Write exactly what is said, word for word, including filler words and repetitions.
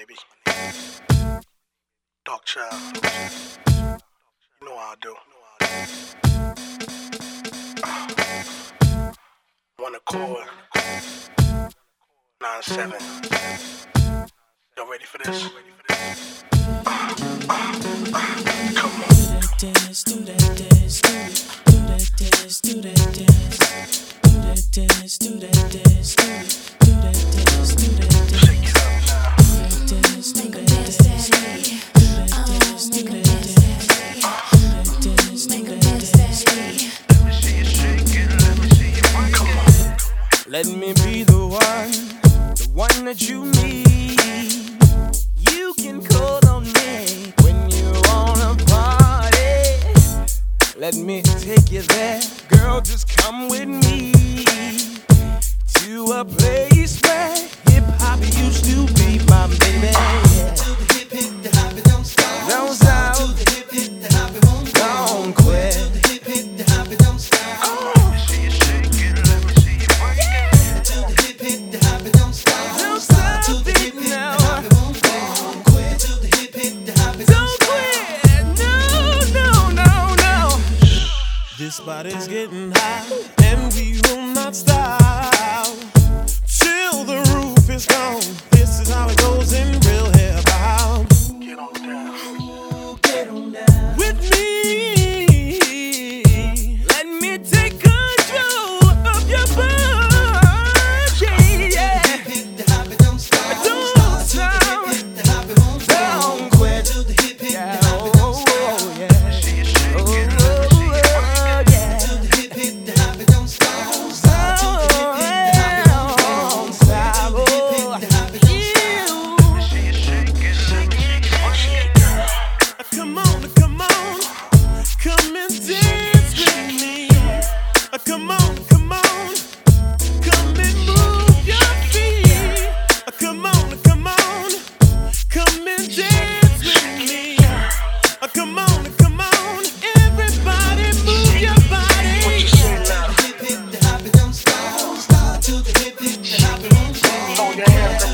baby. Dark child. You know how I do. Uh, one accord. Nine seven. Y'all ready for this? Uh, uh, uh, come on. Do that dance, do that dance, do that dance, do that dance, do that dance, do that dance, do that dance, do that dance. Shake it up now. Do that dance, do that dance, do that dance, do that dance, do that dance, do that dance. Let me see you shake it. Let me see you break it. Come on. Let me be the one, the one that you need. You can call on me when you wanna party. Let me take you there, girl, just come with me to a place where hip-hop used to be, my baby. To the hip, hip, the hop, it don't stop. Don't stop. To the hip, hip, the hop, it won't Don't quit. To the hip, hip, the hop, it don't stop. Let me see you shake it. Let me see you break it. To the hip, hip, the hop, it don't stop. Don't stop To the it hip, hip, the now. hop, it won't quit. To the hip, hip, the hop, it don't Don't stop. quit. No, no, no, no. This body's getting hot, and we will not stop till the roof is gone. This is how it goes in real hip hop. Get on down. Get on down. With me, let me take control of your body. Yeah. Hip, hip, the hop, it don't stop. Don't To stop. the hip, hip, the hop, it won't Don't quit. To the hip, hip, Yeah. the hop, it don't Oh, stop. oh, yeah. See you shake Oh, it. oh, oh, yeah. To the hip, hip, the hop, it don't stop. To the hip, hip, the hop, it won't Don't stop. To the hip, hip, the hop, it don't stop. See you shake it. Let me see you break it, girl. Come on, come on, come and dance with me. Uh, Come on, come on, come and move your feet. Uh, Come on, come on, come and dance with me. Uh, Come on, come on, everybody move your body. What you say now? Hip, hip, the hop, it don't stop. To the hip, hip, the hop, it won't Throw your hands